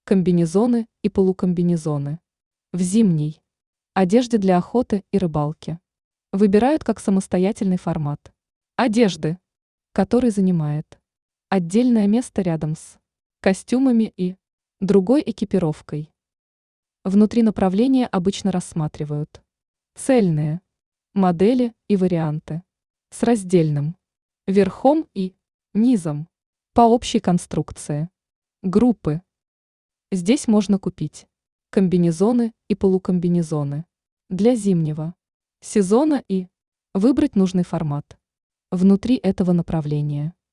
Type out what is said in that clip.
комбинезоны и полукомбинезоны. В зимней одежде для охоты и рыбалки выбирают как самостоятельный формат одежды, который занимает отдельное место рядом с костюмами и другой экипировкой. Внутри направления обычно рассматривают цельные модели и варианты с раздельным верхом и низом по общей конструкции. Группы. Здесь можно купить комбинезоны и полукомбинезоны для зимнего сезона и выбрать нужный формат внутри этого направления.